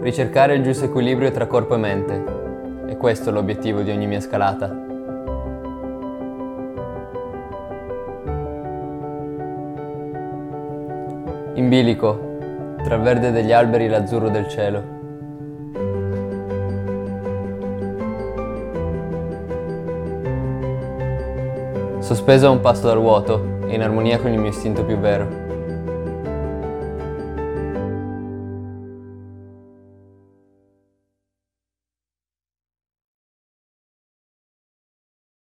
Ricercare il giusto equilibrio tra corpo e mente. E questo è l'obiettivo di ogni mia scalata. In bilico, tra il verde degli alberi e l'azzurro del cielo. Sospeso a un passo dal vuoto e in armonia con il mio istinto più vero.